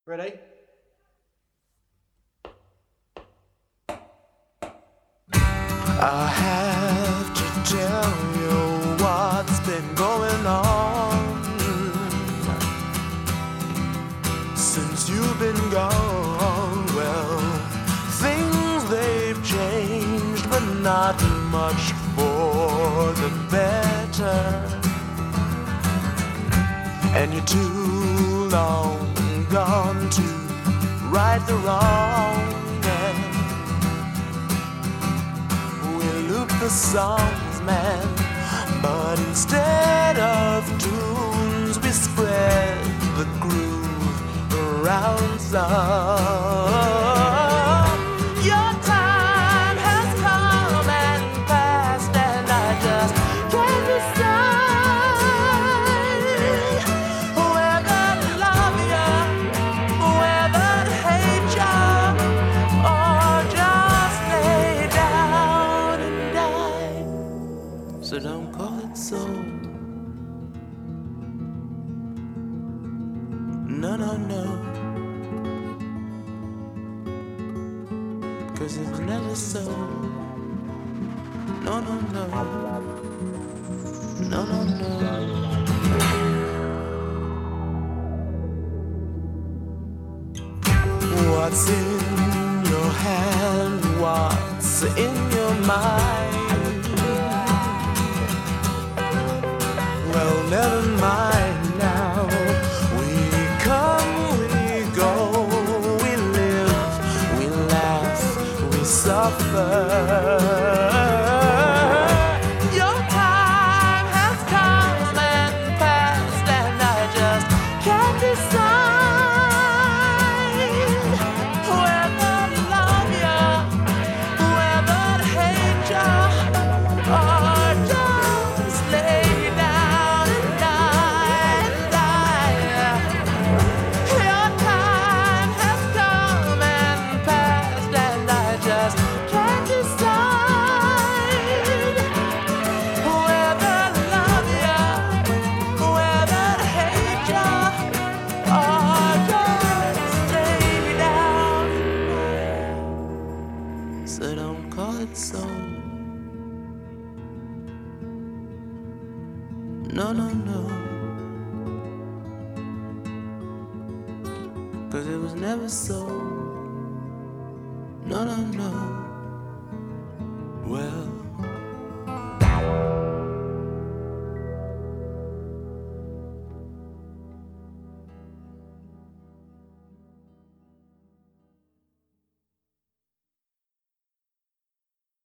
Ready? I have to tell you what's been going on since you've been gone. Well, things they've changed, but not much for the better. And you're too long gone to right the wrong. The songs, man, but instead of tunes we spread the groove around some. Your time has come and passed, and I just can't decide whether to love you, whether to hate you, or just lay down. So don't call it so. No, no, no. 'Cause it was never so. No, no, no. No, no, no. What's in your hand? What's in your mind? Well, never mind now. We come, we go, we live, we laugh, we suffer. Your time has come and passed, and I just can't decide whether to love you, whether to hate you, or just lay down. Your time has come and passed, and I just can't decide whether to love you, whether to hate you, or just lay down. So don't call it so. No, no, no. 'Cause it was never so. No, no, no. Well,